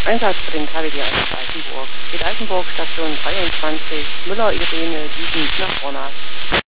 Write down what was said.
Einsatz für den KWD 1 Altenburg. Geht Altenburg, Station 23, Müller Irene, Liebend nach Bornaz.